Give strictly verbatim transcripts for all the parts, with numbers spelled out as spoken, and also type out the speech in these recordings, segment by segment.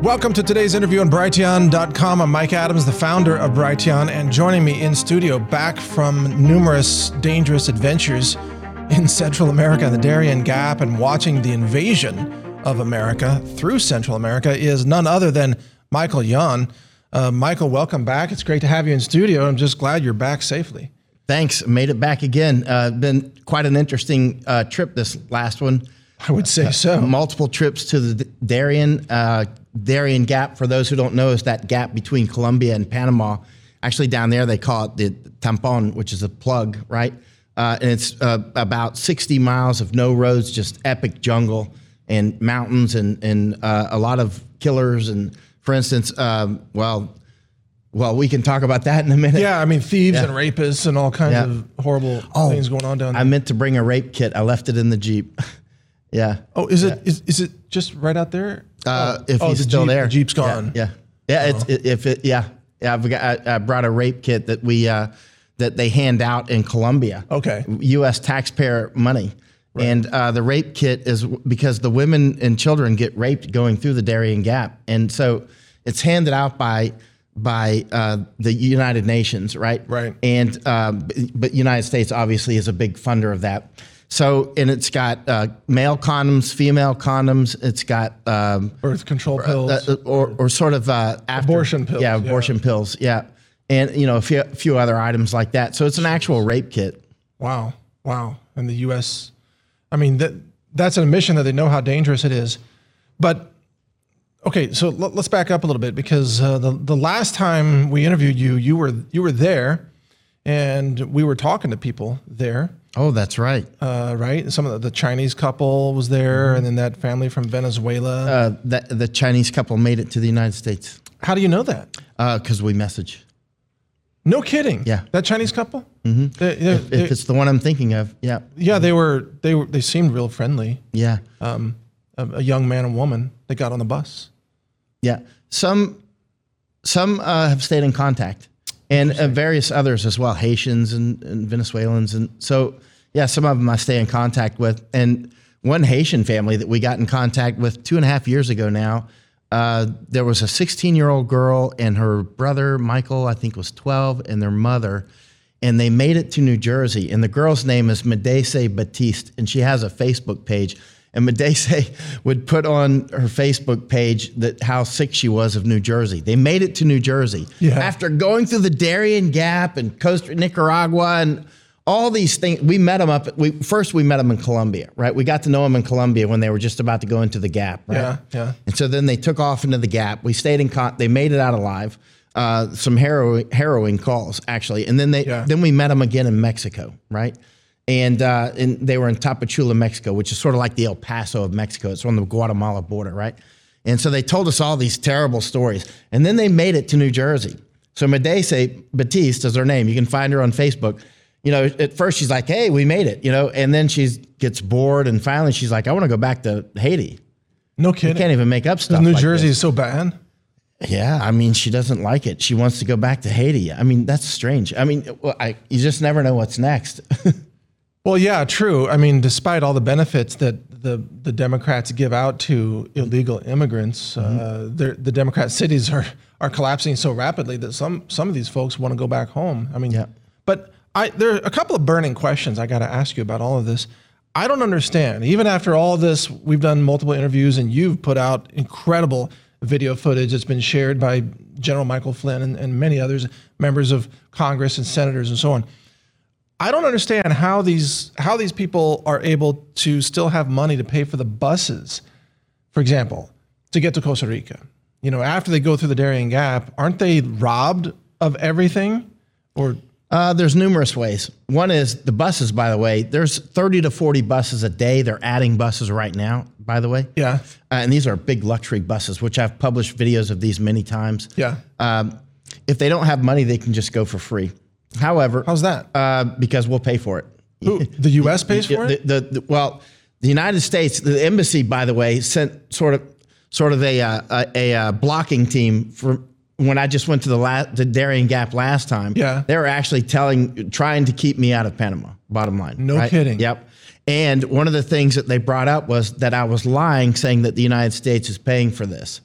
Welcome to today's interview on Brighteon dot com. I'm Mike Adams, the founder of Brighteon, and joining me in studio, back from numerous dangerous adventures in Central America, the Darien Gap, and watching the invasion of America through Central America, is none other than Michael Yon. Uh, Michael, welcome back. It's great to have you in studio. I'm just glad you're back safely. Thanks. Made it back again. Uh, been quite an interesting uh, trip, this last one. I would say so. Uh, multiple trips to the Darien. Uh, Darien Gap, for those who don't know, is that gap between Colombia and Panama. Actually, down there, they call it the tampon, which is a plug, right? Uh, and it's uh, about sixty miles of no roads, just epic jungle and mountains and, and uh, a lot of killers. And for instance, um, well, well, we can talk about that in a minute. Yeah, I mean, thieves Yeah. and rapists and all kinds Yeah. of horrible Oh, things going on down there. I meant to bring a rape kit. I left it in the Jeep. Yeah. Oh, is it is, is it just right out there? Uh, oh, if oh, he's the still Jeep, there, the Jeep's gone. Yeah, yeah. yeah it's, it, if it, yeah, yeah. I've got, I, I brought a rape kit that we uh, that they hand out in Colombia. Okay. U S taxpayer money, right. And uh, the rape kit is because the women and children get raped going through the Darien Gap, and so it's handed out by by uh, the United Nations, right? Right. And um, but United States obviously is a big funder of that. So, and it's got uh, male condoms, female condoms. It's got um, birth control pills, uh, or, or sort of uh, after, abortion pills. Yeah, abortion yeah. pills. Yeah, and you know a few, a few other items like that. So it's an actual rape kit. Wow, wow. And the U S, I mean, that that's an admission that they know how dangerous it is. But okay, so l- let's back up a little bit, because uh, the the last time we interviewed you, you were you were there, and we were talking to people there. Oh, that's right. Uh, right? Some of the, the Chinese couple was there, mm-hmm. and then that family from Venezuela. Uh, that, the Chinese couple made it to the United States. How do you know that? Because uh, we message. No kidding. Yeah. That Chinese couple? Mm-hmm. They, they, if, they, if it's the one I'm thinking of, yeah. Yeah, they were. They were. They seemed real friendly. Yeah. Um, a, a young man and woman. They got on the bus. Yeah. Some, some uh, have stayed in contact. And uh, various others as well, Haitians and, and Venezuelans. And so, yeah, some of them I stay in contact with. And one Haitian family that we got in contact with two and a half years ago now, uh, there was a sixteen-year-old girl and her brother, Michael, I think was twelve, and their mother. And they made it to New Jersey. And the girl's name is Medese Batiste, and she has a Facebook page. And Medese would put on her Facebook page that how sick she was of New Jersey. They made it to New Jersey yeah. after going through the Darien Gap and Costa Nicaragua and all these things. We met them up. We first we met them in Colombia, right? We got to know them in Colombia when they were just about to go into the Gap, right? Yeah, yeah. And so then they took off into the Gap. We stayed in. Con- they made it out alive. Uh, some harrowing, harrowing calls actually, and then they yeah. then we met them again in Mexico, right? And, uh, and they were in Tapachula, Mexico, which is sort of like the El Paso of Mexico. It's on the Guatemala border, right? And so they told us all these terrible stories. And then they made it to New Jersey. So Medese Batiste is her name. You can find her on Facebook. You know, at first she's like, hey, we made it, you know, and then she gets bored. And finally she's like, I want to go back to Haiti. No kidding. You can't even make up stuff New like Jersey this. is so bad. Yeah, I mean, she doesn't like it. She wants to go back to Haiti. I mean, that's strange. I mean, well, I, you just never know what's next. Well, yeah, true. I mean, despite all the benefits that the, the Democrats give out to illegal immigrants, mm-hmm. uh, the Democrat cities are, are collapsing so rapidly that some some of these folks want to go back home. I mean, yeah. but I there are a couple of burning questions I got to ask you about all of this. I don't understand. Even after all this, we've done multiple interviews, and you've put out incredible video footage that's been shared by General Michael Flynn and, and many others, members of Congress and senators and so on. I don't understand how these how these people are able to still have money to pay for the buses, for example, to get to Costa Rica. You know, after they go through the Darien Gap, aren't they robbed of everything? Or uh, there's numerous ways. One is the buses, by the way. There's thirty to forty buses a day. They're adding buses right now, by the way. Yeah. Uh, and these are big luxury buses, which I've published videos of these many times. Yeah. Um, if they don't have money, they can just go for free. However, how's that? Uh, because we'll pay for it. Who, the U S pays for the, it? The, the, well, the United States, the embassy, by the way, sent sort of sort of a uh, a, a blocking team for when I just went to the la- the Darien Gap last time. Yeah, they were actually telling, trying to keep me out of Panama. Bottom line, no right? kidding. Yep. And one of the things that they brought up was that I was lying, saying that the United States is paying for this.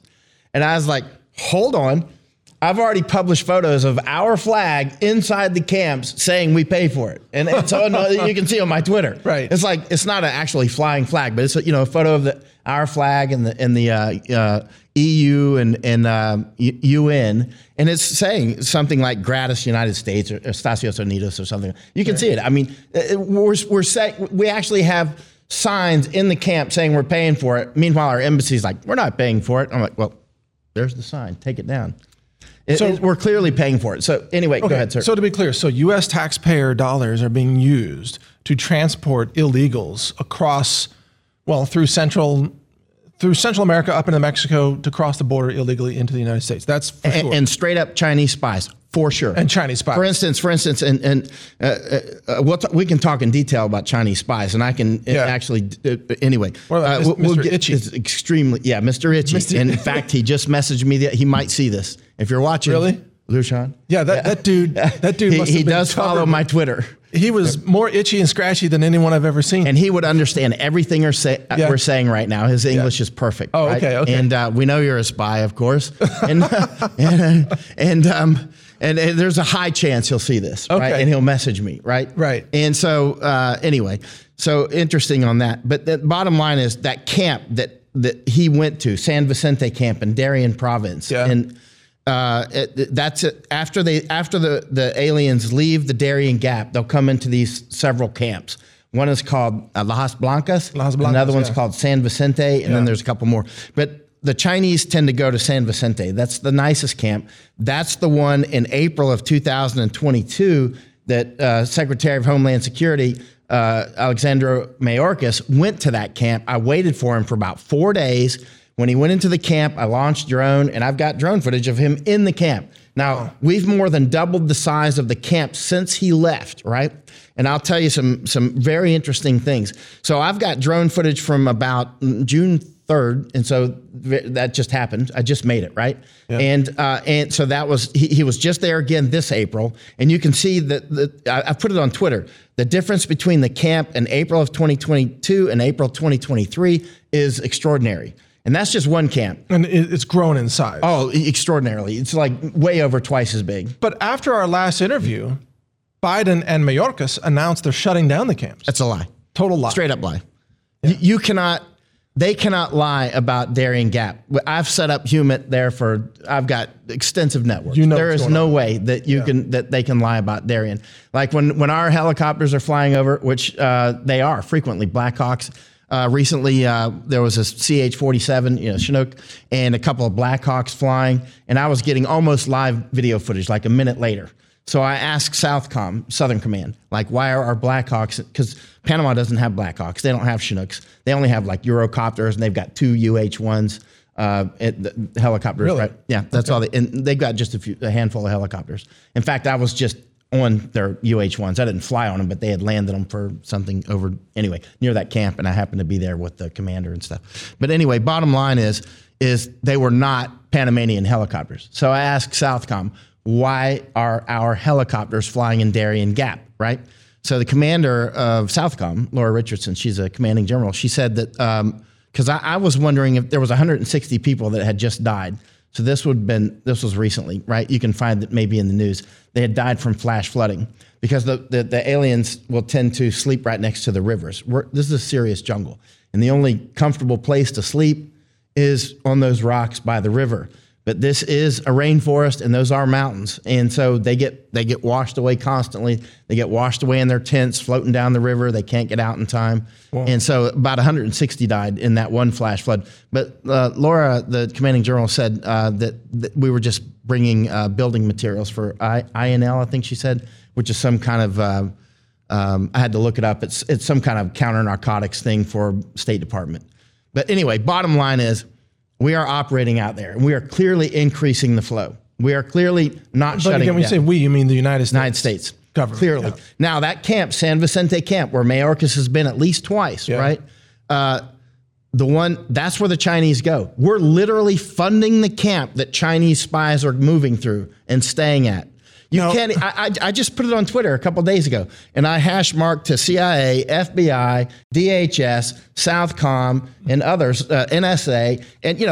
And I was like, hold on. I've already published photos of our flag inside the camps saying we pay for it. And it's on, you can see on my Twitter. Right. It's like, it's not an actually flying flag, but it's a, you know, a photo of the our flag and the and the uh, uh, E U and, and uh, U N. And it's saying something like gratis United States or, or Estados Unidos or something. You can right. see it. I mean, we're, we're saying, we actually have signs in the camp saying we're paying for it. Meanwhile, our embassy's like, we're not paying for it. I'm like, well, there's the sign. Take it down. It, so it, we're clearly paying for it. So anyway, okay, go ahead, sir. So to be clear, so U S taxpayer dollars are being used to transport illegals across, well, through Central, through Central America up into Mexico to cross the border illegally into the United States. That's for and, sure. And straight up Chinese spies. For sure. And Chinese spies. For instance, for instance, and, and uh, uh, we'll t- we can talk in detail about Chinese spies, and I can yeah. actually, uh, anyway. Well, uh, we'll, Mister we'll get, Itchy. It's extremely, yeah, Mister Itchy. Mister And in fact, he just messaged me that he might see this. If you're watching. Really? Lucian? Yeah, that, yeah. that dude, that dude he, must have He been does covered. follow my Twitter. He was more itchy and scratchy than anyone I've ever seen. And he would understand everything we're, say, yeah. we're saying right now. His English yeah. is perfect. Oh, right? okay, okay. And uh, we know you're a spy, of course. and and, and um, And, and there's a high chance he'll see this, okay. right? And he'll message me, right? Right. And so, uh, anyway, so interesting on that. But the bottom line is that camp that that he went to, San Vicente camp in Darien province, yeah. and uh, it, that's it. After they after the the aliens leave the Darien Gap, they'll come into these several camps. One is called uh, Lajas Blancas. Lajas Blancas. Another one's yeah. called San Vicente, and yeah. then there's a couple more. But the Chinese tend to go to San Vicente. That's the nicest camp. That's the one in April of two thousand twenty-two that uh, Secretary of Homeland Security, uh, Alexandro Mayorkas, went to that camp. I waited for him for about four days. When he went into the camp, I launched drone, and I've got drone footage of him in the camp. Now, oh. we've more than doubled the size of the camp since he left, right? And I'll tell you some some very interesting things. So I've got drone footage from about June third, and so that just happened. I just made it, right? Yeah. And uh, and so that was he, he was just there again this April, and you can see that the, I, I put it on Twitter. The difference between the camp in April of twenty twenty-two and April twenty twenty-three is extraordinary. And that's just one camp. And it's grown in size. Oh, extraordinarily. It's like way over twice as big. But after our last interview, Biden and Mayorkas announced they're shutting down the camps. That's a lie. Total lie. Straight up lie. Yeah. You, you cannot, they cannot lie about Darien Gap. I've set up Humit there for, I've got extensive networks. You know there is no on. way that you yeah. can, that they can lie about Darien. Like when, when our helicopters are flying over, which uh, they are frequently, Blackhawks. Uh, recently, uh, there was a C H forty-seven, you know, Chinook, and a couple of Blackhawks flying, and I was getting almost live video footage, like a minute later. So I asked Southcom, Southern Command, like, why are our Blackhawks? Because Panama doesn't have Blackhawks. They don't have Chinooks. They only have like Eurocopters, and they've got two U H ones, uh, the helicopters. Really? Right? Yeah, that's okay. all. They, and they've got just a few, a handful of helicopters. In fact, I was just on their U H ones. I didn't fly on them, but they had landed them for something over, anyway, near that camp, and I happened to be there with the commander and stuff. But anyway, bottom line is, is they were not Panamanian helicopters. So I asked Southcom, why are our helicopters flying in Darien Gap, right? So the commander of Southcom, Laura Richardson, she's a commanding general, she said that, because um, I, I was wondering if there was one hundred sixty people that had just died. So this would have been, this was recently, right? You can find that maybe in the news. They had died from flash flooding because the, the, the aliens will tend to sleep right next to the rivers. We're, this is a serious jungle. And the only comfortable place to sleep is on those rocks by the river. But this is a rainforest and those are mountains. And so they get they get washed away constantly. They get washed away in their tents floating down the river. They can't get out in time. Wow. And so about one hundred sixty died in that one flash flood. But uh, Laura, the commanding general, said uh, that, that we were just bringing uh, building materials for I, INL, I think she said, which is some kind of, uh, um, I had to look it up. It's, it's some kind of counter narcotics thing for State Department. But anyway, bottom line is, we are operating out there, and we are clearly increasing the flow. We are clearly not but shutting again, when down. you say we, you mean the United States? United States. Government. Clearly. Yeah. Now, that camp, San Vicente camp, where Mayorkas has been at least twice, yeah. right? Uh, the one, that's where the Chinese go. We're literally funding the camp that Chinese spies are moving through and staying at. You no. can't, I, I, I just put it on Twitter a couple days ago, and I hash marked to C I A, F B I, D H S, Southcom, and others, uh, N S A, and, you know,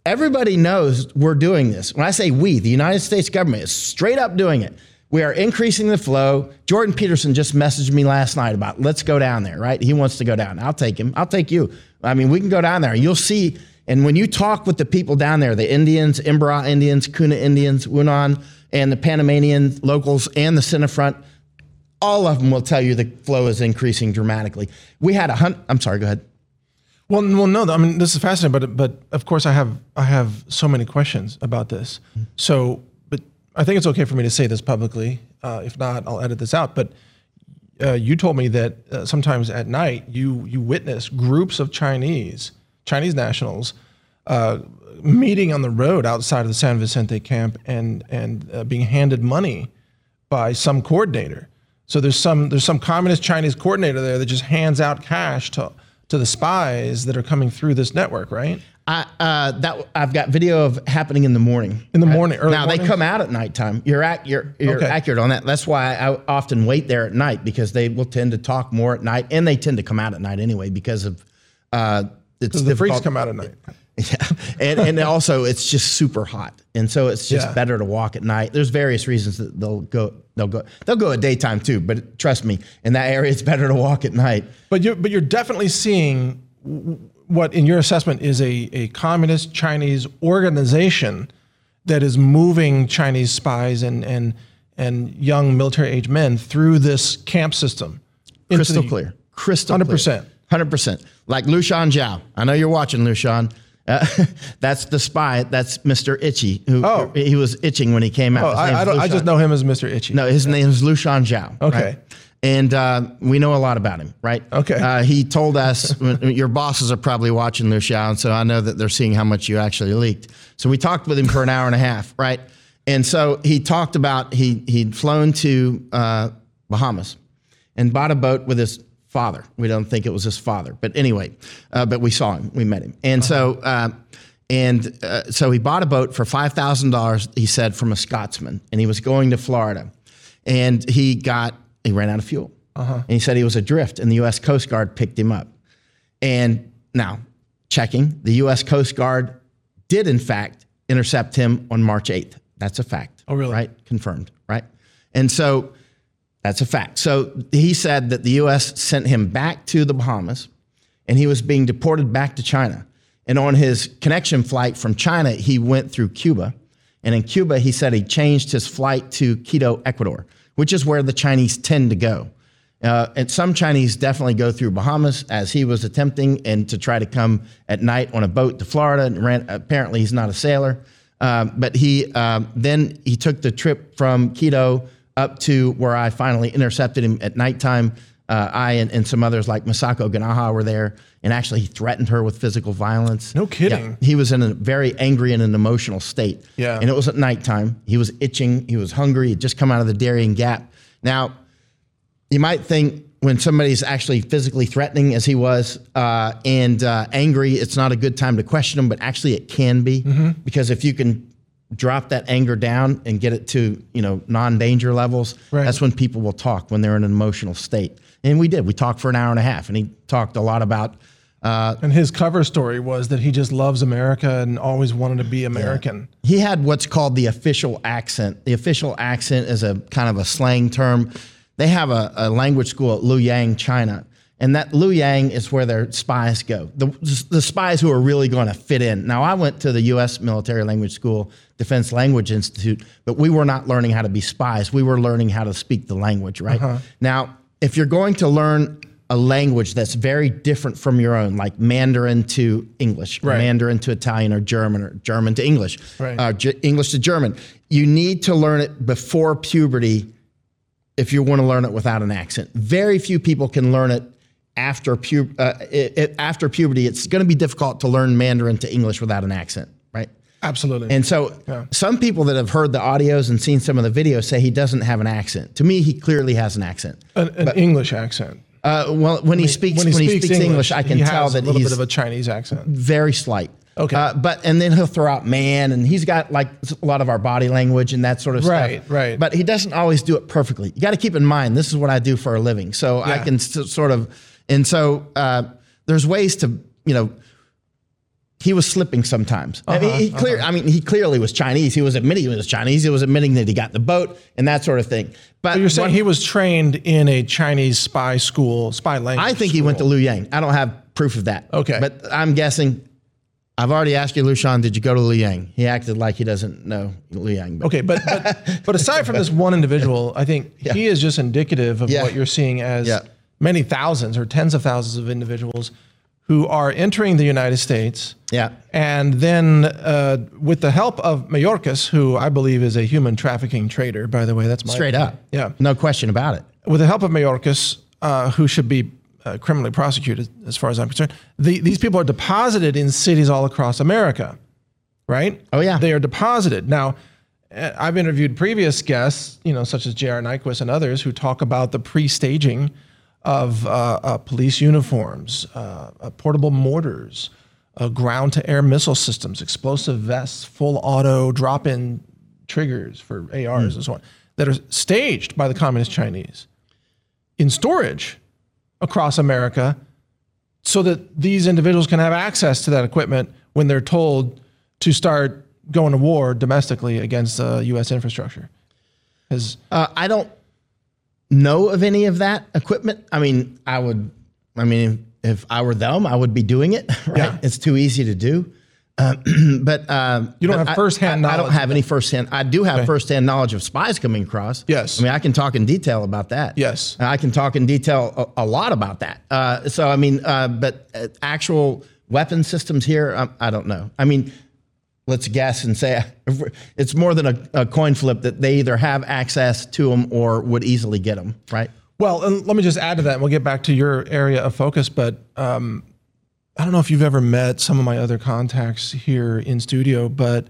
everybody knows we're doing this. When I say we, the United States government is straight up doing it. We are increasing the flow. Jordan Peterson just messaged me last night about let's go down there, right? He wants to go down. I'll take him. I'll take you. I mean, we can go down there. You'll see. And when you talk with the people down there, the Indians, Imbra Indians, Kuna Indians, Wunan, and the Panamanian locals and the Cinefront, all of them will tell you the flow is increasing dramatically. We had a hundred. I'm sorry, go ahead. Well, well, no, I mean, this is fascinating, but but of course I have I have so many questions about this. Mm-hmm. So, but I think it's okay for me to say this publicly. Uh, if not, I'll edit this out. But uh, you told me that uh, sometimes at night you you witness groups of Chinese Chinese nationals uh, meeting on the road outside of the San Vicente camp and and uh, being handed money by some coordinator. So there's some there's some communist Chinese coordinator there that just hands out cash to to the spies that are coming through this network, right? I, uh, that I've got video of happening in the morning. In the right? morning, early now morning? They come out at nighttime. You're ac- you're, you're Okay. accurate on that. That's why I often wait there at night because they will tend to talk more at night, and they tend to come out at night anyway because of uh, it's Because the freaks difficult. come out at night. Yeah, and and also it's just super hot, and so it's just Yeah. better to walk at night. There's various reasons that they'll go they'll go they'll go at daytime too, but trust me, in that area it's better to walk at night. But you're but you're definitely seeing w- what, in your assessment, is a a communist Chinese organization that is moving Chinese spies and and and young military age men through this camp system. into Crystal the- clear, crystal one hundred percent. clear. one hundred percent. Like Liu Shan Zhao. I know you're watching, Liu Shan. Uh, that's the spy. That's Mister Itchy. Who Oh. he was itching when he came out. Oh, His I, name's I don't. Liu I just Shan. know him as Mister Itchy. No, his name is Liu Shan Zhao. Okay. right? And uh, we know a lot about him, right? Okay. Uh, he told us, your bosses are probably watching Liu Shan, so I know that they're seeing how much you actually leaked. So we talked with him for an hour and a half, right? And so he talked about, he, he'd flown to uh, Bahamas and bought a boat with his father. We don't think it was his father, but anyway, uh, but we saw him, we met him. And so, uh, and uh, so he bought a boat for five thousand dollars, he said, from a Scotsman, and he was going to Florida. And he got, he ran out of fuel. Uh-huh. And he said he was adrift, and the U S Coast Guard picked him up. And now, checking, the U S Coast Guard did, in fact, intercept him on March eighth. That's a fact. Oh, really? Right? Confirmed, right? And so that's a fact. So he said that the U S sent him back to the Bahamas, and he was being deported back to China. And on his connection flight from China, he went through Cuba. And in Cuba, he said he changed his flight to Quito, Ecuador, which is where the Chinese tend to go. Uh, and some Chinese definitely go through Bahamas, as he was attempting, and to try to come at night on a boat to Florida. And ran, apparently, he's not a sailor. Um, but he um, then he took the trip from Quito up to where I finally intercepted him at nighttime. Uh, I and, and some others like Masako Ganaha were there, and actually he threatened her with physical violence. No kidding. Yeah, he was in a very angry and an emotional state. Yeah. And it was at nighttime. He was itching. He was hungry. He'd just come out of the Darien Gap. Now, you might think when somebody's actually physically threatening, as he was, uh, and uh, angry, it's not a good time to question him, but actually it can be. Mm-hmm. Because if you can drop that anger down and get it to, you know, non-danger levels, Right. that's when people will talk, when they're in an emotional state. And we did. We talked for an hour and a half, and he talked a lot about uh, And his cover story was that he just loves America and always wanted to be American. he had what's called the official accent. The official accent is a kind of a slang term. They have a, a language school at Luoyang, China, and that Luoyang is where their spies go. The, the spies who are really going to fit in. Now, I went to the U S Military Language School, Defense Language Institute, but we were not learning how to be spies. We were learning how to speak the language, right? Uh-huh. Now, if you're going to learn a language that's very different from your own, like Mandarin to English, or Right. Mandarin to Italian, or German, or German to English, Right. uh, J- English to German, you need to learn it before puberty if you want to learn it without an accent. Very few people can learn it after, pu- uh, it, it, after puberty. It's going to be difficult to learn Mandarin to English without an accent, right? Absolutely. And so Yeah. some people that have heard the audios and seen some of the videos say he doesn't have an accent. To me, he clearly has an accent. an, an English accent. Uh, well, when he speaks, when he speaks, English, I can he tell has that a little he's bit of a Chinese accent. very slight. Okay. Uh, but and then he'll throw out man, and he's got like a lot of our body language and that sort of Right, stuff. right. But he doesn't always do it perfectly. You got to keep in mind, this is what I do for a living, so I Yeah. can s- sort of. And so uh, there's ways to, you know, he was slipping sometimes. Uh-huh, I mean, he clear. Uh-huh. I mean, he clearly was Chinese. He was admitting he was Chinese. He was admitting that he got the boat and that sort of thing. But so you're saying he was trained in a Chinese spy school, spy language I think school. he went to Luoyang. I don't have proof of that. Okay. But I'm guessing, I've already asked you, Lushan, did you go to Luoyang? He acted like he doesn't know Luoyang. But. Okay, but, but but aside from this one individual, I think yeah. he is just indicative of yeah. what you're seeing as yeah. many thousands or tens of thousands of individuals who are entering the United States. Yeah. And then uh, with the help of Mayorkas, who I believe is a human trafficking trader, by the way, that's my Straight opinion. up. Yeah. No question about it. With the help of Mayorkas, uh, who should be uh, criminally prosecuted as far as I'm concerned, the, these people are deposited in cities all across America, right? Oh, yeah. They are deposited. Now, I've interviewed previous guests, you know, such as J R Nyquist and others, who talk about the pre-staging of uh, uh, police uniforms, uh, uh, portable mortars, uh, ground-to-air missile systems, explosive vests, full auto drop-in triggers for A Rs mm. and so on, that are staged by the Communist Chinese in storage across America so that these individuals can have access to that equipment when they're told to start going to war domestically against uh, U S infrastructure. Because uh, I don't know of any of that equipment. I mean, I would, I mean, if, if I were them, I would be doing it, right? Yeah. It's too easy to do. Uh, but um, you don't but have firsthand I, I, knowledge. I don't have any firsthand. I do have okay. firsthand knowledge of spies coming across. Yes. I mean, I can talk in detail about that. Yes. I can talk in detail a, a lot about that. Uh, so, I mean, uh, but uh, actual weapon systems here, um, I don't know. I mean, let's guess and say it's more than a, a coin flip that they either have access to them or would easily get them, right? Well, and let me just add to that, and we'll get back to your area of focus, but um, I don't know if you've ever met some of my other contacts here in studio, but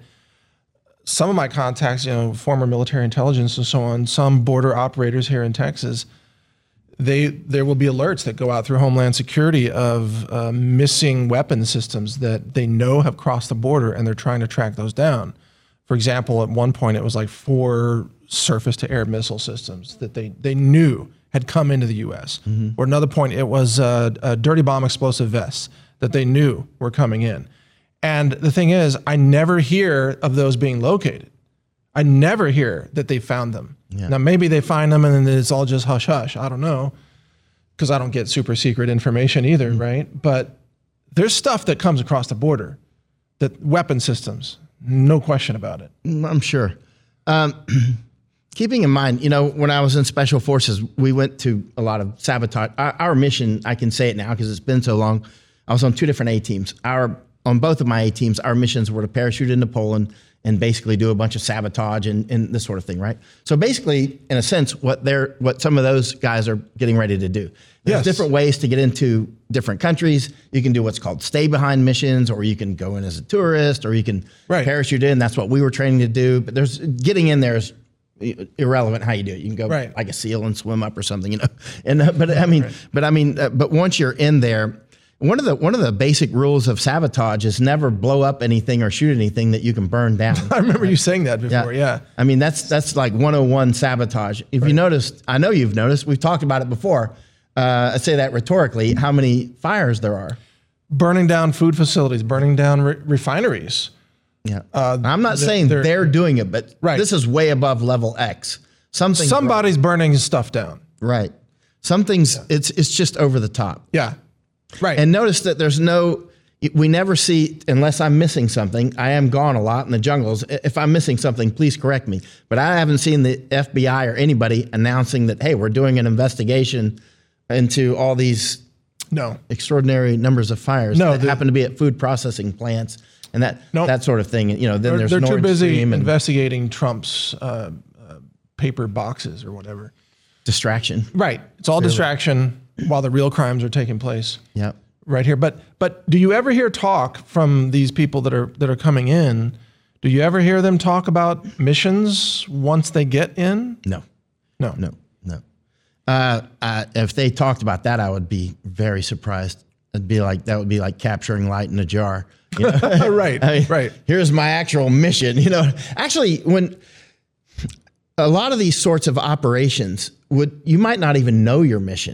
some of my contacts, you know, former military intelligence and so on, some border operators here in Texas, they there will be alerts that go out through Homeland Security of uh, missing weapon systems that they know have crossed the border, and they're trying to track those down. For example, at one point, it was like four surface-to-air missile systems that they, they knew had come into the U S. Mm-hmm. Or another point, it was uh, a dirty bomb explosive vests that they knew were coming in. And the thing is, I never hear of those being located. I never hear that they found them. Yeah. Now, maybe they find them and then it's all just hush-hush. I don't know, because I don't get super secret information either, mm-hmm. right? But there's stuff that comes across the border, that weapon systems, no question about it. I'm sure. Um, Keeping in mind, you know, when I was in Special Forces, we went to a lot of sabotage. Our, our mission, I can say it now because it's been so long, I was on two different A-teams. Our On both of my A-teams, our missions were to parachute into Poland and basically do a bunch of sabotage and, and this sort of thing, right? So basically, in a sense, what they're what some of those guys are getting ready to do. There's yes. different ways to get into different countries. You can do what's called stay-behind missions, or you can go in as a tourist, or you can right. parachute in. That's what we were training to do. But there's getting in there is irrelevant how you do it. You can go right. like a seal and swim up or something, you know. And uh, but I mean, right. but I mean, uh, but once you're in there, one of the one of the basic rules of sabotage is never blow up anything or shoot anything that you can burn down. I remember right? you saying that before. Yeah. yeah. I mean, that's that's like one oh one sabotage. If right. you noticed, I know you've noticed. We've talked about it before. Uh, I say that rhetorically. How many fires there are? Burning down food facilities, burning down re- refineries. Yeah, uh, I'm not they're, saying they're, they're doing it, but right. this is way above level X. Something somebody's wrong. burning stuff down. Right. Something's yeah. it's it's just over the top. Yeah. Right. And notice that there's no. We never see, unless I'm missing something. I am gone a lot in the jungles. If I'm missing something, please correct me. But I haven't seen the F B I or anybody announcing that, hey, we're doing an investigation into all these no extraordinary numbers of fires no, that the, happen to be at food processing plants. And that nope. that sort of thing, you know. Then they're, there's they're Nord too busy Stream and investigating Trump's uh, uh, paper boxes or whatever. Distraction, right? It's all really. distraction while the real crimes are taking place. Yeah, right here. But but do you ever hear talk from these people that are that are coming in? Do you ever hear them talk about missions once they get in? No, no, no, no. Uh, uh, if they talked about that, I would be very surprised. It'd be like that would be like capturing light in a jar. You know? right, I mean, right. Here's my actual mission. You know, actually, when a lot of these sorts of operations would, you might not even know your mission,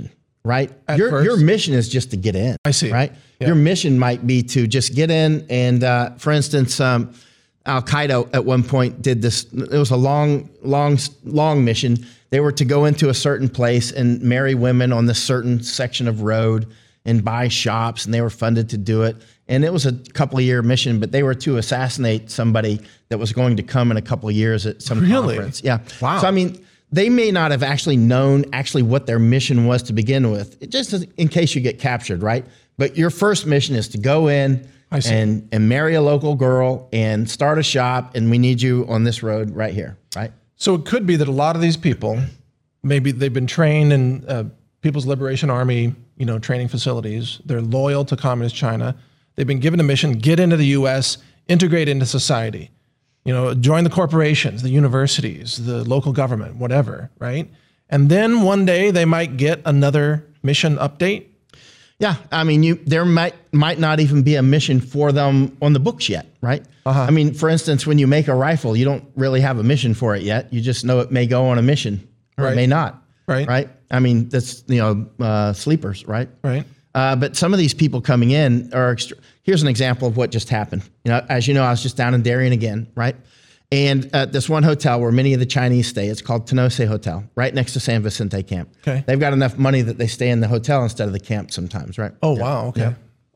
right? At Your first. your mission is just to get in. I see. Right? Yeah. Your mission might be to just get in. And uh, for instance, um, Al Qaeda at one point did this. It was a long, long, long mission. They were to go into a certain place and marry women on this certain section of road and buy shops, and they were funded to do it. And it was a couple of year mission, but they were to assassinate somebody that was going to come in a couple of years at some Really? conference. Yeah. Wow. So I mean, they may not have actually known actually what their mission was to begin with, it just in case you get captured, right? But your first mission is to go in I see. and and marry a local girl and start a shop, and we need you on this road right here, right? So it could be that a lot of these people, maybe they've been trained in uh, People's Liberation Army, you know, training facilities. They're loyal to Communist China. They've been given a mission: get into the U S, integrate into society, you know, join the corporations, the universities, the local government, whatever, right? And then one day they might get another mission update. Yeah, I mean, you there might might not even be a mission for them on the books yet, right? Uh-huh. I mean, for instance, when you make a rifle, you don't really have a mission for it yet. You just know it may go on a mission, or Right. it may not, Right. Right? I mean, that's you know uh, sleepers, right? Right. Uh, but some of these people coming in are. Extra- Here's an example of what just happened. You know, as you know, I was just down in Darien again, right? And at this one hotel where many of the Chinese stay, it's called Tenose Hotel, right next to San Vicente Camp. Okay. They've got enough money that they stay in the hotel instead of the camp sometimes, right? Oh, wow. Okay.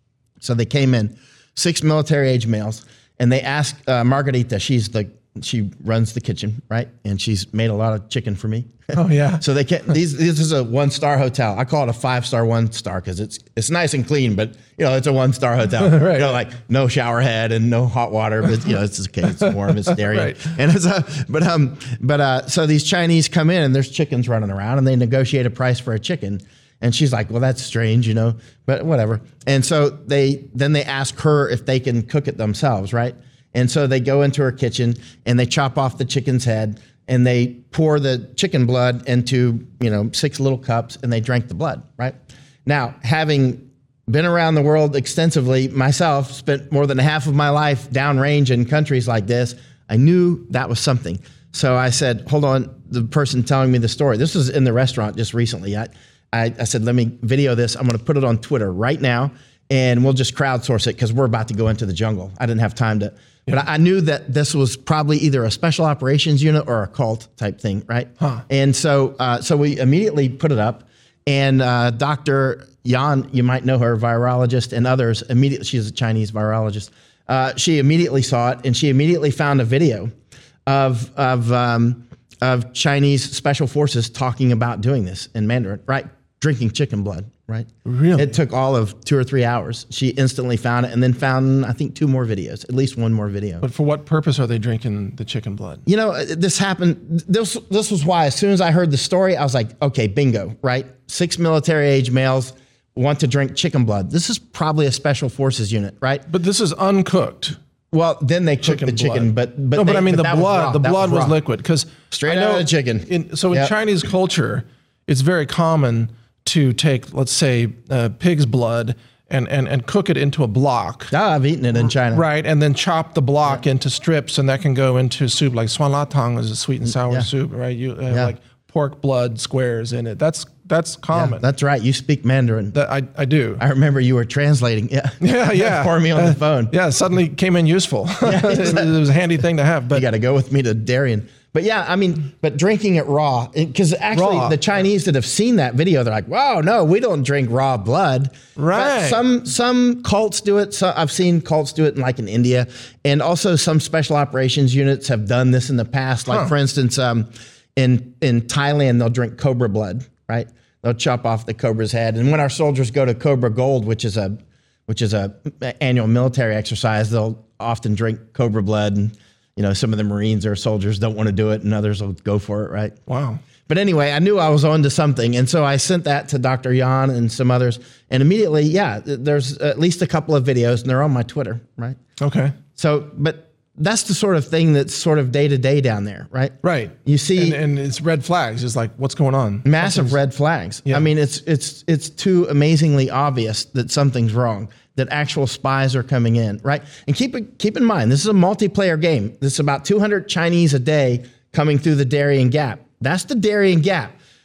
So they came in, six military-age males, and they asked uh, Margarita. She's the she runs the kitchen, right? And she's made a lot of chicken for me. Oh, yeah. So they can't. These this is a one-star hotel. I call it a five-star one-star because it's it's nice and clean, but you know it's a one-star hotel. Right. You know, like no shower head and no hot water, but you know it's okay. It's warm. It's dairy. Right. And it's a but um but uh so these Chinese come in and there's chickens running around and they negotiate a price for a chicken. And she's like, well, that's strange, you know, but whatever. And so they then they ask her if they can cook it themselves, right? And so they go into her kitchen and they chop off the chicken's head and they pour the chicken blood into, you know, six little cups and they drank the blood, right? Now, having been around the world extensively myself, spent more than half of my life downrange in countries like this, I knew that was something. So I said, hold on, the person telling me the story, this was in the restaurant just recently. I, I, I said, let me video this. I'm going to put it on Twitter right now and we'll just crowdsource it because we're about to go into the jungle. I didn't have time to, yeah. But I, I knew that this was probably either a special operations unit or a cult type thing, right? Huh. And so, uh, so we immediately put it up, and uh, Doctor Yan, you might know her, virologist, and others immediately. She's a Chinese virologist. Uh, she immediately saw it, and she immediately found a video of of um, of Chinese special forces talking about doing this in Mandarin, right? Drinking chicken blood, right? Really? It took all of two or three hours. She instantly found it and then found, I think, two more videos, at least one more video. But for what purpose are they drinking the chicken blood? You know, this happened, this this was why as soon as I heard the story, I was like, okay, bingo, right? Six military-age males want to drink chicken blood. This is probably a special forces unit, right? But this is uncooked. Well, then they cooked the chicken, blood. but but no, but they, I mean but the that was raw. blood. The That blood was, raw. liquid because Straight out of the chicken. In, so in Yep. Chinese culture, it's very common to take, let's say, uh, pig's blood and, and and cook it into a block, Ah, I've eaten it in China. right? And then chop the block into strips, and that can go into soup. Like suan la tang is a sweet and sour Yeah. soup, right? You have Yeah. like pork blood squares in it. That's that's Yeah, common. that's right. You speak Mandarin. that I, I do. I remember you were translating. Yeah, yeah, yeah. for me on the phone. Yeah, suddenly came in useful. it, was a handy thing to have. But You got to go with me to Darien. But yeah, I mean, but drinking it raw, because actually Raw. the Chinese that have seen that video, they're like, wow, no, we don't drink raw blood. Right. But some some cults do it. So I've seen cults do it in, like in India. And also some special operations units have done this in the past. Like Huh. for instance, um, in, in Thailand, they'll drink cobra blood, right? They'll chop off the cobra's head. And when our soldiers go to Cobra Gold, which is a which is a annual military exercise, they'll often drink cobra blood. And you know, some of the Marines or soldiers don't want to do it, and others will go for it, right? wow. But anyway, I knew I was on to something, and so I sent that to Doctor Yan and some others, and immediately, yeah, th- there's at least a couple of videos, and they're on my Twitter, right? Okay. So, but that's the sort of thing that's sort of day to day down there, right? Right. You see, and, and it's red flags. It's like, what's going on? massive red flags. Yeah. I mean, it's it's it's too amazingly obvious that something's wrong, that actual spies are coming in, right? And keep it, keep in mind, this is a multiplayer game. This is about two hundred Chinese a day coming through the Darien Gap. That's the Darien Gap.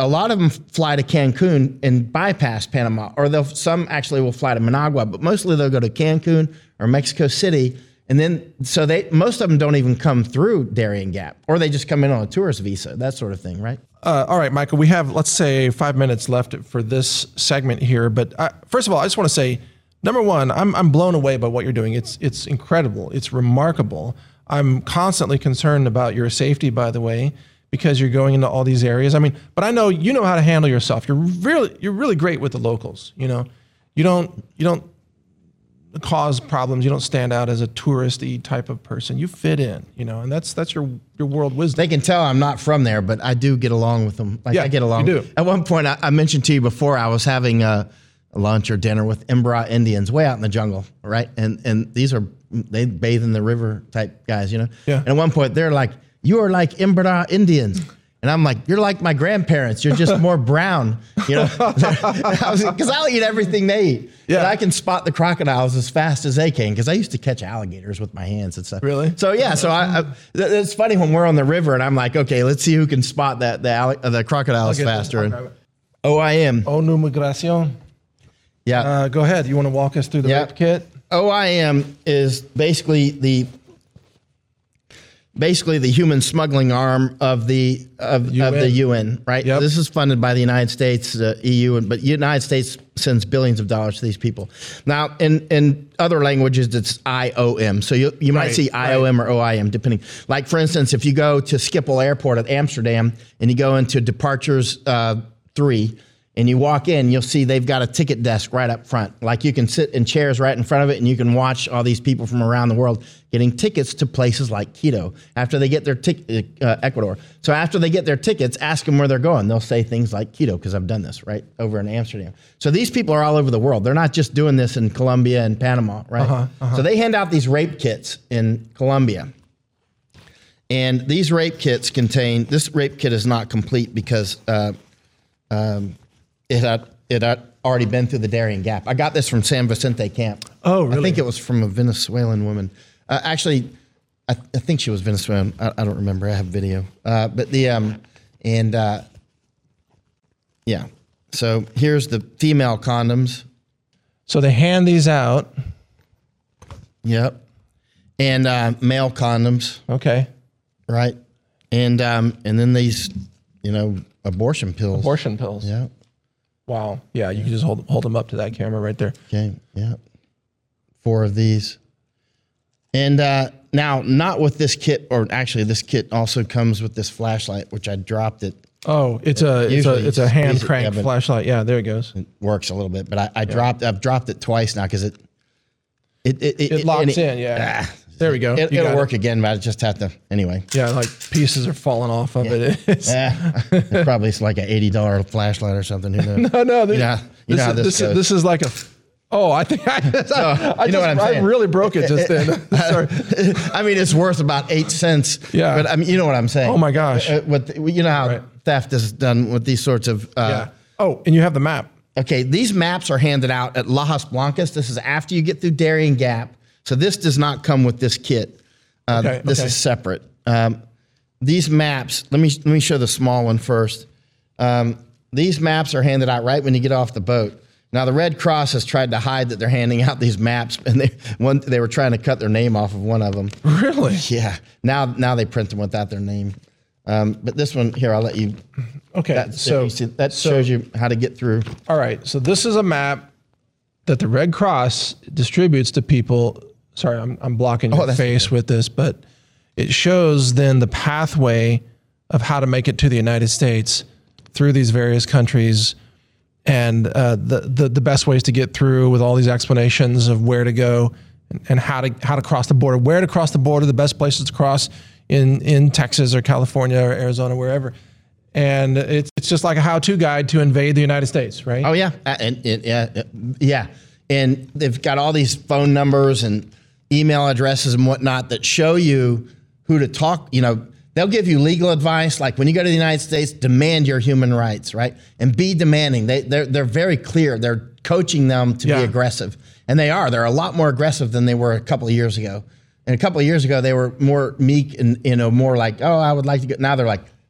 a lot of them fly to Cancun and bypass Panama, or they'll some actually will fly to Managua, but mostly they'll go to Cancun or Mexico City, and then so they most of them don't even come through Darien Gap, or they just come in on a tourist visa, that sort of thing, right? Uh, all right, Michael, we have, let's say, five minutes left for this segment here. But I, first of all, I just want to say, number one, I'm, I'm blown away by what you're doing. It's, it's incredible. It's remarkable. I'm constantly concerned about your safety, by the way, because you're going into all these areas. I mean, but I know you know how to handle yourself. You're really, you're really great with the locals. You know, you don't, you don't cause problems. You don't stand out as a touristy type of person. You fit in, you know, and that's that's your your world wisdom. They can tell I'm not from there, but I do get along with them. Like Yeah, I get along. you do. At one point, I, I mentioned to you before, I was having a, a lunch or dinner with Imbra Indians way out in the jungle, right? And and these are they bathe in the river type guys, you know. Yeah. And at one point, they're like, "You are like Imbra Indians." And I'm like, you're like my grandparents. You're just more brown, you know, because I'll eat everything they eat. Yeah. But I can spot the crocodiles as fast as they can, because I used to catch alligators with my hands and stuff. Really? So yeah, so I, I, it's funny when we're on the river and I'm like, okay, let's see who can spot that the alli- uh, the crocodiles I'll get faster. this. And O I M. ONU Migración. Yeah. Uh, go ahead. You want to walk us through the Yeah. rape kit? O I M is basically the basically the human smuggling arm of the of, U N. of the U N, right? Yep. This is funded by the United States, the E U, and but the United States sends billions of dollars to these people. Now, in in other languages, it's I O M. So you you might Right, see I O M or O I M, depending. Like for instance, if you go to Schiphol Airport at Amsterdam and you go into departures uh, three. And you walk in, you'll see they've got a ticket desk right up front. Like you can sit in chairs right in front of it and you can watch all these people from around the world getting tickets to places like Quito after they get their ticket, uh, Ecuador. So after they get their tickets, ask them where they're going. They'll say things like Quito, because I've done this, right, over in Amsterdam. So these people are all over the world. They're not just doing this in Colombia and Panama, right? Uh-huh, uh-huh. So they hand out these rape kits in Colombia. And these rape kits contain, this rape kit is not complete because uh, um, It had it had already been through the Darien Gap. I got this from San Vicente camp. Oh, really? I think it was from a Venezuelan woman. Uh, actually, I, I think she was Venezuelan. I, I don't remember. I have video. Uh, but the um and uh, yeah. So here's the female condoms. So they hand these out. Yep. And uh, male condoms. Okay. Right. And um and then these, you know, abortion pills. Abortion pills. Yeah. Wow. Yeah, you can just hold hold them up to that camera right there. Okay, yeah. Four of these. And uh, now, not with this kit, or actually this kit also comes with this flashlight, which I dropped it. Oh, it's a it's a Usually it's a it's hand easy, crank yeah, but- flashlight. Yeah, there it goes. It works a little bit, but I, I dropped, I've dropped it twice now because it, it, it, it, It locks and in. Yeah. ah, There we go. it, You it'll got work it. again, but I just have to, anyway. Yeah, like pieces are falling off of it. It's, Yeah, it's probably it's like an eighty dollar flashlight or something. Who knows? no, no. You know, you this, know how is, this this, goes. is, this is like a. Oh, I think I, I, you know just, what I'm I saying. really broke it just then. Sorry. I mean, it's worth about eight cents. Yeah. But I mean, you know what I'm saying. Oh my gosh. Uh, what the, you know how Right. theft is done with these sorts of. Uh, Yeah. Oh, and you have the map. Okay, these maps are handed out at Lajas Blancas. This is after you get through Darien Gap. So this does not come with this kit. Uh, Okay, this okay. is separate. Um, these maps. Let me let me show the small one first. Um, these maps are handed out right when you get off the boat. Now the Red Cross has tried to hide that they're handing out these maps, and they one they were trying to cut their name off of one of them. Really? Yeah. Now now they print them without their name. Um, but this one here, I'll let you. Okay. That, so you see, that so- shows you how to get through. all right. So this is a map that the Red Cross distributes to people. Sorry, I'm I'm blocking your that's face with this, but it shows then the pathway of how to make it to the United States through these various countries, and uh, the, the the best ways to get through with all these explanations of where to go and, and how to how to cross the border, where to cross the border, the best places to cross in in Texas or California or Arizona, wherever. And it's it's just like a how-to guide to invade the United States, right? Oh yeah, Uh, and, and yeah, uh, yeah, and they've got all these phone numbers and email addresses and whatnot that show you who to talk. You know, they'll give you legal advice, like when you go to the United States, demand your human rights, right? And be demanding. They they're they're very clear. They're coaching them to Yeah. be aggressive, and they are. They're a lot more aggressive than they were a couple of years ago. And a couple of years ago, they were more meek and, you know, more like, oh, I would like to go. Now they're like,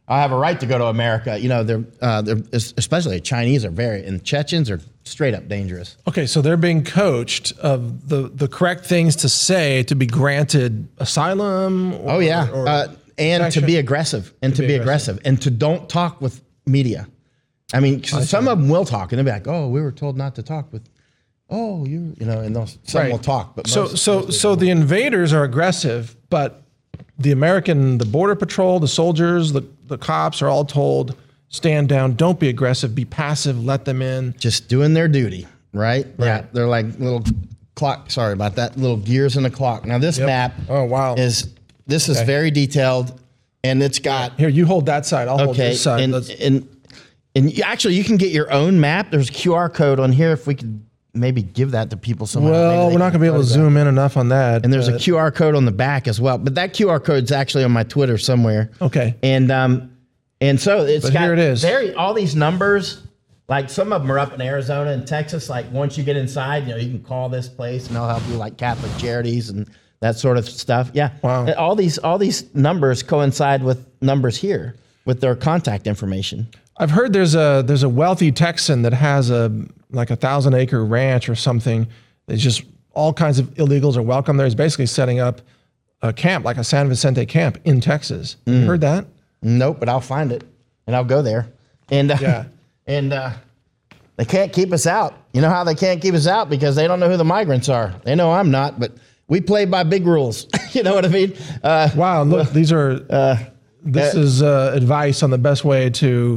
I have a right to go to America. You know, they're, uh, they're especially the Chinese are very, and Chechens are straight up dangerous. Okay, so they're being coached of the, the correct things to say to be granted asylum. Or, oh yeah, or uh, and protection. to be aggressive, and to, to be, be aggressive. aggressive, and to don't talk with media. I mean, I some see. of them will talk, and they'll be like, "Oh, we were told not to talk with." Oh, you, you know, and they'll, some right. will talk, but so, most, so, most so the invaders are aggressive, but the American, the border patrol, the soldiers, the, the cops are all told, stand down, don't be aggressive, be passive, let them in. Just doing their duty, right? Right. Yeah, they're like little clock. Sorry about that. Little gears in the clock. Now this Yep. map. Oh wow. Is this is Okay. very detailed, and it's got Here, you hold that side. I'll hold okay, this side. and Let's- and and you, actually you can get your own map. There's a Q R code on here. If we could maybe give that to people somehow. well, Maybe they we're not can going to be able to photograph. zoom in enough on that. And there's a but- Q R code on the back as well. But that Q R code's actually on my Twitter somewhere. Okay. And um, and so it's But got here it is. very all these numbers. Like some of them are up in Arizona and Texas. Like once you get inside, you know, you can call this place and they'll help you, like Catholic Charities and that sort of stuff. Yeah. Wow. And all these all these numbers coincide with numbers here with their contact information. I've heard there's a there's a wealthy Texan that has a like a thousand acre ranch or something. It's just all kinds of illegals are welcome there. He's basically setting up a camp, like a San Vicente camp in Texas. Mm. You heard that? Nope, but I'll find it and I'll go there. And uh, Yeah. and uh, they can't keep us out. You know how they can't keep us out? Because they don't know who the migrants are. They know I'm not, but we play by big rules. You know what I mean? Uh, Wow, look, these are uh, this uh, is uh, advice on the best way to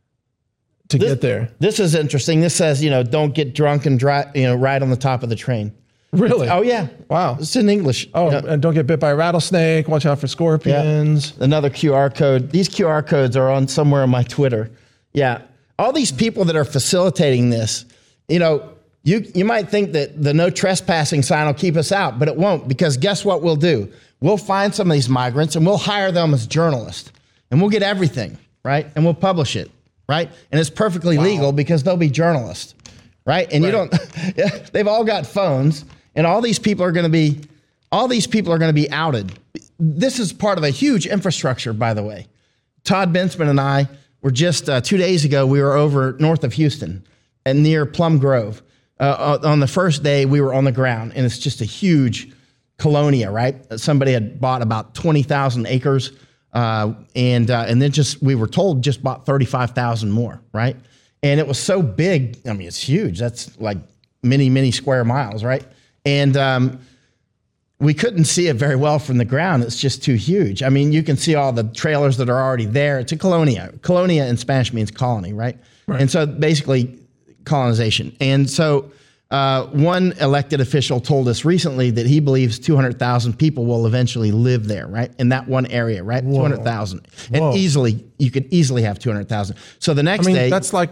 to This- get there. This is interesting. This says, you know, don't get drunk and drive, you know, ride on the top of the train. Really? Oh yeah. Wow. It's in English. Oh, You know, and don't get bit by a rattlesnake. Watch out for scorpions. another Q R code. These Q R codes are on somewhere on my Twitter. Yeah. All these people that are facilitating this, you know, you you might think that the no trespassing sign will keep us out, but it won't, because guess what we'll do? We'll find some of these migrants and we'll hire them as journalists and we'll get everything, right? And we'll publish it, right? And it's perfectly Wow. legal because they'll be journalists, right? And you Right. don't, they've all got phones and all these people are going to be, all these people are going to be outed. This is part of a huge infrastructure, by the way. Todd Bensman and I were just uh, two days ago, we were over north of Houston and near Plum Grove. Uh, on the first day, we were on the ground, and it's just a huge colonia, right? Somebody had bought about twenty thousand acres, uh, and uh, and then just, we were told, just bought thirty-five thousand more, right? And it was so big, I mean, it's huge. That's like many, many square miles, right? And um, we couldn't see it very well from the ground. It's just too huge. I mean, you can see all the trailers that are already there. It's a colonia. Colonia in Spanish means colony, right? Right. And so basically colonization. And so uh, one elected official told us recently that he believes two hundred thousand people will eventually live there, right? In that one area, right? two hundred thousand. And Whoa. easily, you could easily have two hundred thousand. So the I next mean, day, that's like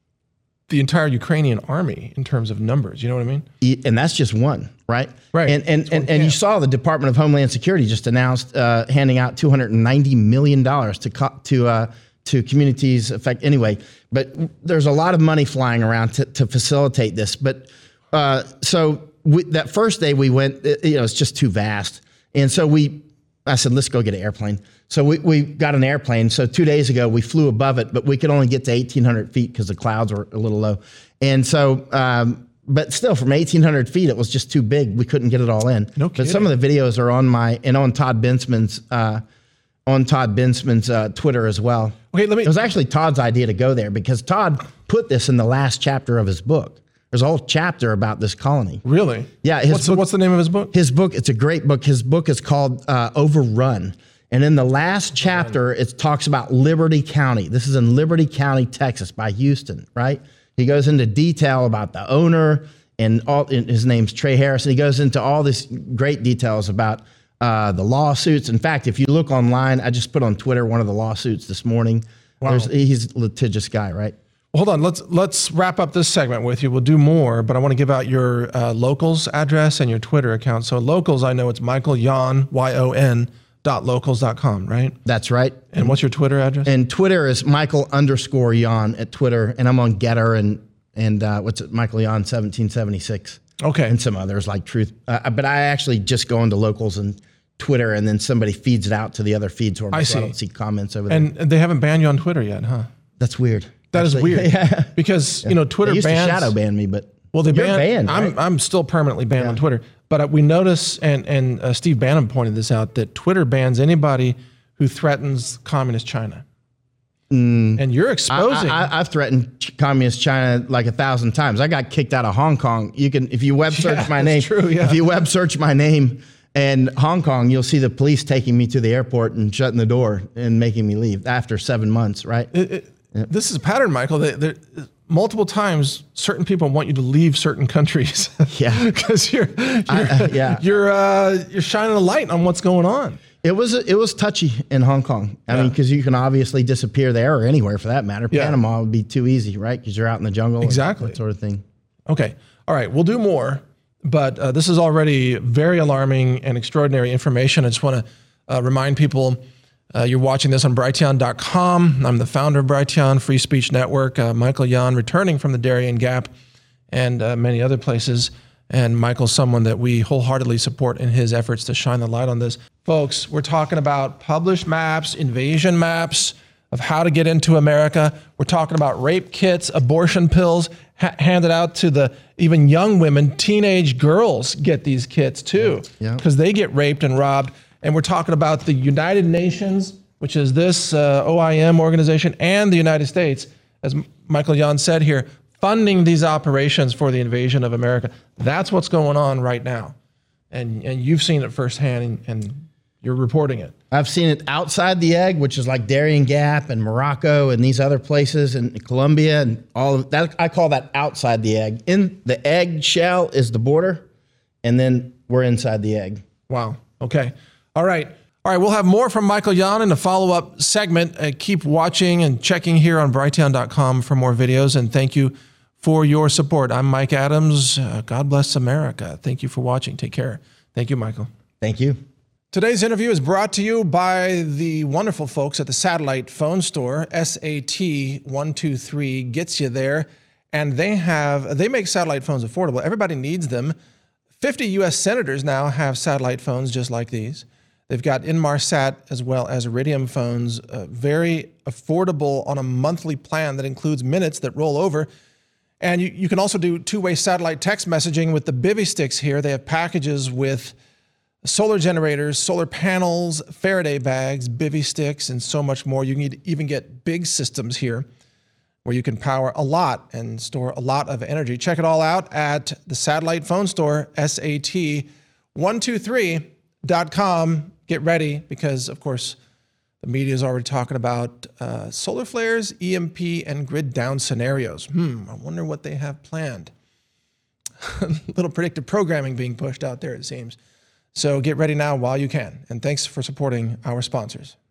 the entire Ukrainian army in terms of numbers. You know what I mean? E- and that's just one, right? Right. And and That's one and, and you camp. saw the Department of Homeland Security just announced uh, handing out two hundred ninety million dollars to co- to uh, to communities affect anyway. But there's a lot of money flying around to, to facilitate this. But uh, so we, that first day we went, uh, you know, it's just too vast, and so we. I said, let's go get an airplane. So we, we got an airplane. So two days ago, we flew above it, but we could only get to eighteen hundred feet because the clouds were a little low. And so, um, but still, from eighteen hundred feet, it was just too big. We couldn't get it all in. No But some of the videos are on my, and on Todd Bensman's, uh, on Todd Bensman's uh, Twitter as well. Okay, let me. It was actually Todd's idea to go there because Todd put this in the last chapter of his book. There's a whole chapter about this colony. Really? Yeah, his What's, book- what's the name of his book? His book, it's a great book. His book is called uh, Overrun. And in the last chapter, it talks about Liberty County. This is in Liberty County, Texas, by Houston, right? He goes into detail about the owner and all. And his name's Trey Harris. And he goes into all this great details about uh, the lawsuits. In fact, if you look online, I just put on Twitter one of the lawsuits this morning. Wow. There's, he's a litigious guy, right? Hold on. Let's let's wrap up this segment with you. We'll do more, but I want to give out your uh, locals address and your Twitter account. So locals, I know it's Michael Yon, Y O N dot locals dot com, right? That's right. And what's your Twitter address? And Twitter is Michael underscore Yon at Twitter, and I'm on Getter and and uh, what's it, Michael Yon seventeen seventy-six, Okay. and some others like Truth. Uh, but I actually just go into locals and Twitter and then somebody feeds it out to the other feeds, or I so I see. don't see comments over there. And they haven't banned you on Twitter yet, huh? That's weird. That is Actually, weird. Yeah. Because, you know, Twitter They used bans. to shadow ban me, but Well, they you're banned. banned. I'm right? I'm still permanently banned on Twitter. But uh, we notice, and and uh, Steve Bannon pointed this out, that Twitter bans anybody who threatens communist China. Mm. And you're exposing. I, I, I've threatened ch- communist China like a thousand times. I got kicked out of Hong Kong. You can, if you web search Yeah, my that's name, true, yeah. if you web search my name and Hong Kong, you'll see the police taking me to the airport and shutting the door and making me leave after seven months. Right? It- it- This is a pattern, Michael. They, they're- multiple times, certain people want you to leave certain countries. Yeah. Because you're you're, uh, yeah. you're uh, you're shining a light on what's going on. It was it was touchy in Hong Kong. I Yeah. mean, because you can obviously disappear there or anywhere for that matter. Yeah. Panama would be too easy, right? Because you're out in the jungle. and Exactly. that sort of thing. Okay. All right. We'll do more, but uh, this is already very alarming and extraordinary information. I just want to uh, remind people uh, you're watching this on Brighteon dot com. I'm the founder of Brighteon Free Speech Network. Uh, Michael Yon, returning from the Darien Gap and uh, many other places. And Michael's someone that we wholeheartedly support in his efforts to shine the light on this. Folks, we're talking about published maps, invasion maps of how to get into America. We're talking about rape kits, abortion pills ha- handed out to the even young women. Teenage girls get these kits too, Yeah. because they get raped and robbed. And we're talking about the United Nations, which is this uh, O I M organization, and the United States, as M- Michael Yon said here, funding these operations for the invasion of America. That's what's going on right now. And and you've seen it firsthand, and, and you're reporting it. I've seen it outside the egg, which is like Darien Gap and Morocco and these other places and Colombia and all of that. I call that outside the egg. In the egg shell is the border, and then we're inside the egg. Wow. Okay. All right. All right. We'll have more from Michael Yon in a follow-up segment. Uh, keep watching and checking here on Brighteon dot com for more videos. And thank you for your support. I'm Mike Adams. Uh, God bless America. Thank you for watching. Take care. Thank you, Michael. Thank you. Today's interview is brought to you by the wonderful folks at the Satellite Phone Store. S A T one two three gets you there. And they have, they make satellite phones affordable. Everybody needs them. fifty U S senators now have satellite phones just like these. They've got Inmarsat as well as Iridium phones, uh, very affordable on a monthly plan that includes minutes that roll over. And you, you can also do two-way satellite text messaging with the Bivy sticks here. They have packages with solar generators, solar panels, Faraday bags, Bivy sticks, and so much more. You can even get big systems here where you can power a lot and store a lot of energy. Check it all out at the Satellite Phone Store, S A T one two three dot com. Get ready because, of course, the media is already talking about uh, solar flares, E M P, and grid down scenarios. Hmm, I wonder what they have planned. Little predictive programming being pushed out there, it seems. So get ready now while you can. And thanks for supporting our sponsors.